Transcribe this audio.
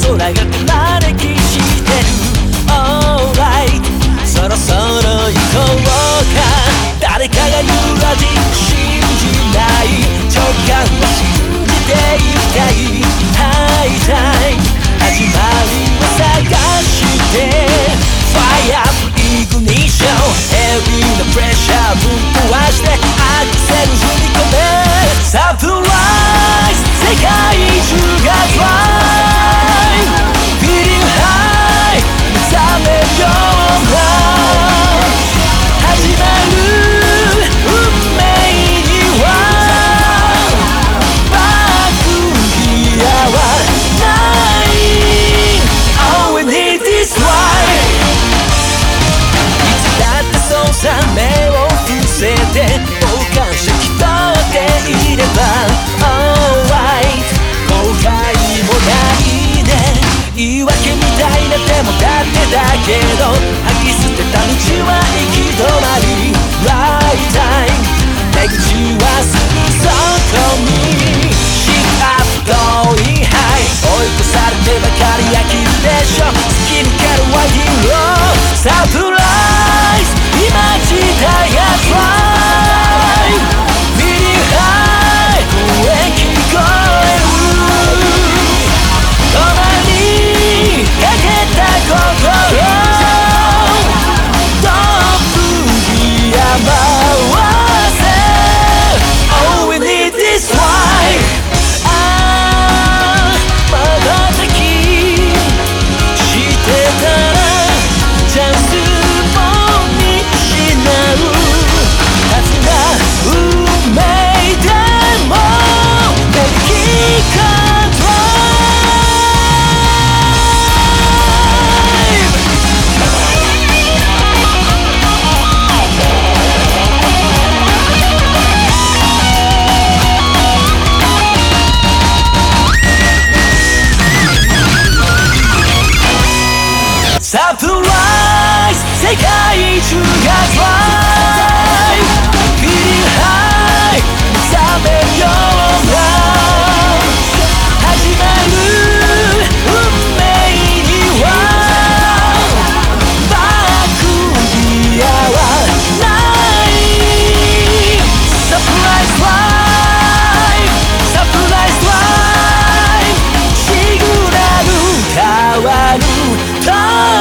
空が手招きしてる Alright そろそろ行こうか誰かが言う味信じない直感を信じていきたいハイタイム始まりを探して Fire Ignition Heavy なプレッシャーぶっ壊してアクセル踏み込めサプライズ世界中が Drive Feeling High 目覚めるような始まる運命にはバックギアはない All we need is right いつだってそうさ目を伏せて傍観者気取っていれば Alright 後悔もないね言い訳みたいな手もだってだけど吐き捨てた道は行き止まり Right time 出口はすぐそこに Shift up going high 追い越されてばかり飽きるでしょ突き抜けるワイディングをサプライズ今自体が Drive Feeling high 声聞こえる止まりかけた心トップギア回せ All we need is right まばたきしてたらチャンスも見失うはずが運命でもできかサプライズ世界中が Drive Feeling High 目覚めるような始まる運命にはバックギアはないサプライズ Drive サプライズ Drive シグナル変わる